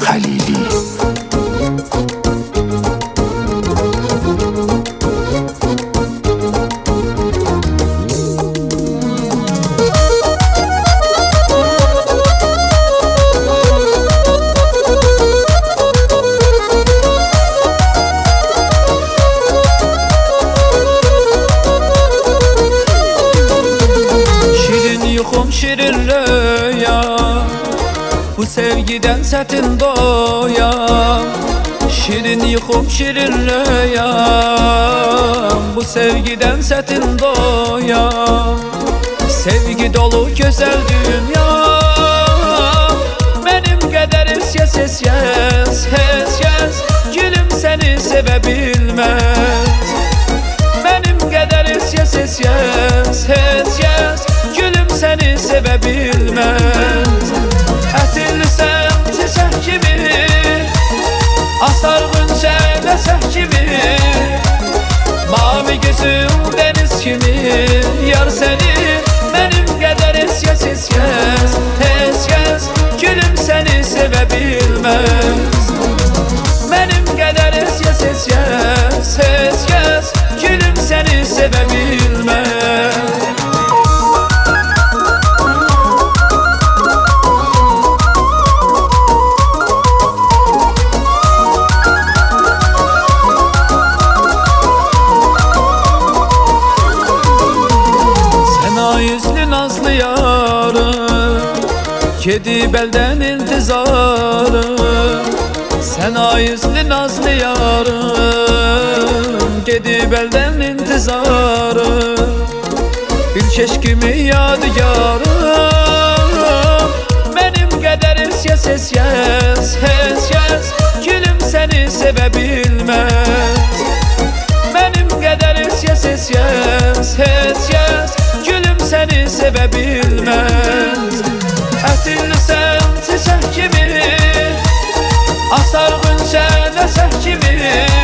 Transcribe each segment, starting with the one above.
Halili. Şirin rüya, bu sevgiden sertin doyam. Şirin yuhum şirin rüya, bu sevgiden sertin doyam. Sevgi dolu güzel dünya, benim kadar yes yes yes yes yes. Gülüm seni sevebilmez, benim kadar yes yes yes yes yes. Gülüm seni sevebilmez. Ətirlisən çiçək kimi, asarğın çəvləsək kimi, mavi gözüm deniz kimi. Yar səni benim qədər es yes es yes es yes. Gülüm səni sevebilmez, benim qədər es yes es yes es yes. Gülüm səni sevebilmez. Yüzlü nazlı yarım, gedib əldən intizarım. Səna yüzlü nazlı yarım, gedib əldən intizarım. Bir keşkimi yadigarım, benim qədər es yes es yes es yes. Gülüm səni sevebilmez, benim qədər es yes es yes es yes. Gülüm səni sevebilmez. Ətirlisən çiçək kimi, asarğın çəvləsək kimi,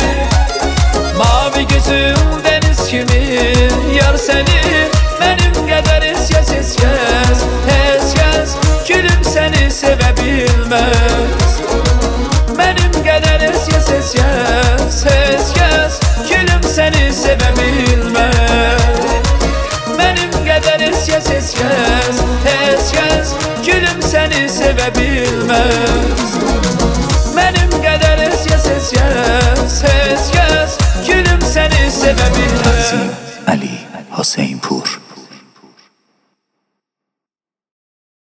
mavi gözüm deniz kimi. Yar səni benim qədər es yes es yes es yes. Gülüm səni sevebilmez, benim qədər es yes es yes es yes. Gülüm səni sevebilmez, benim kadar es yes es yes es yes. Gülüm seni sevebilmez.